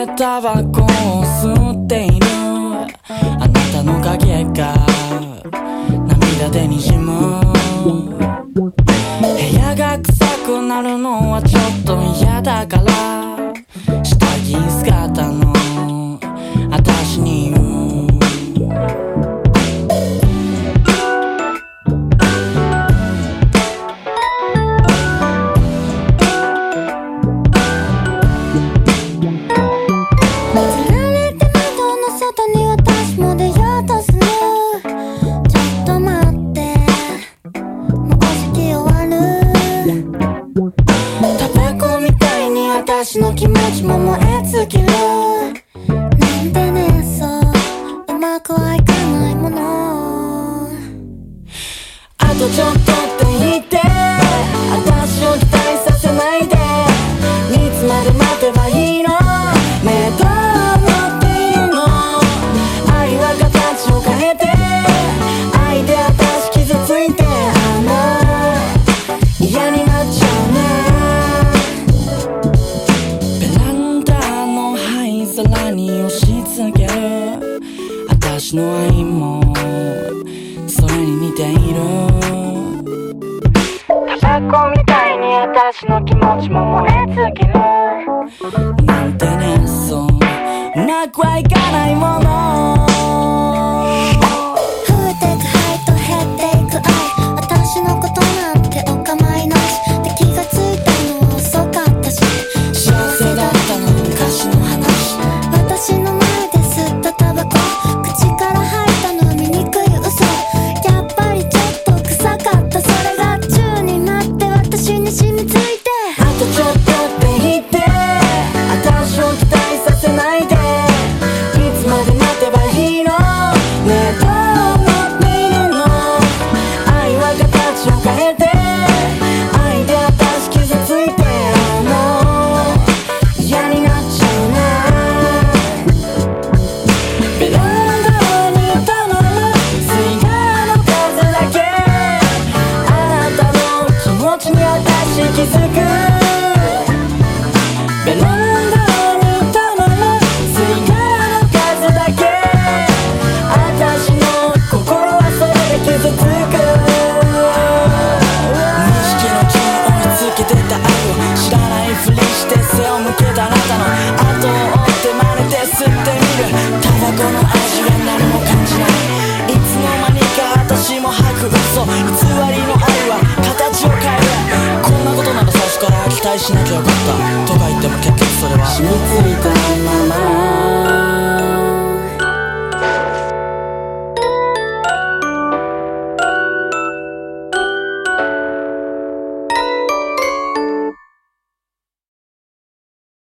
でタバコを吸っているあなたの影が涙でにじむ。部屋が臭くなるのはちょっと嫌だから下着姿の私に言う。私の気持ちも燃え尽きるなんてね、そううまくはいかないもの。あとちょっとって言って私を期待させないで。いつまで待てばいいの？目と思っているの。愛は形を変えて愛で私傷ついて嫌になっちゃうね。空に押し付ける私の愛もそれに似ている。タバコみたいに私の気持ちも燃え尽きるなんてね、そううまくはいかないもの。増えてく愛と減っていく愛、私のことなんてお構いなしで気がついたの遅かったし幸せだったの昔の話。私の前で吸ったタバコ口から吐いたのは醜い嘘。やっぱりちょっと臭かった。それが中になって私に染みついて。あとちょっとって言って私を期待させないで。いつまで待てばいいの？ねえどう思っているの？愛は形を変えて愛で私傷ついて嫌になっちゃうね。ベランダにたまる水がの数だけあなたの気持ちに私気づく。ベランダにたまる水がの数だけ私の心はそれで傷つく。無意識のうちに追いつけてた愛を知らないふりして背を向けたあなたの後を追って真似て吸ってみる。タバコの味は何も感じない。いつの間にか私も吐く嘘偽りの愛は形を変える。こんなことなら最初から期待しなきゃよか